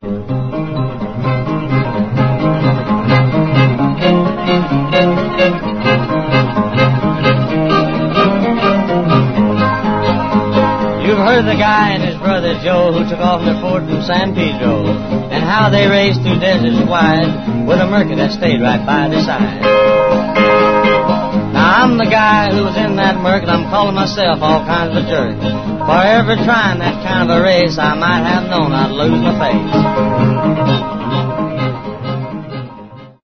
You've heard the guy and his brother Joe who took off in the Ford from San Pedro, and how they raced through deserts wide with a Mercury that stayed right by their side. Now I'm the guy who was in that Merc, and I'm calling myself all kinds of a jerk. For ever trying that kind of a race, I might have known I'd lose my face.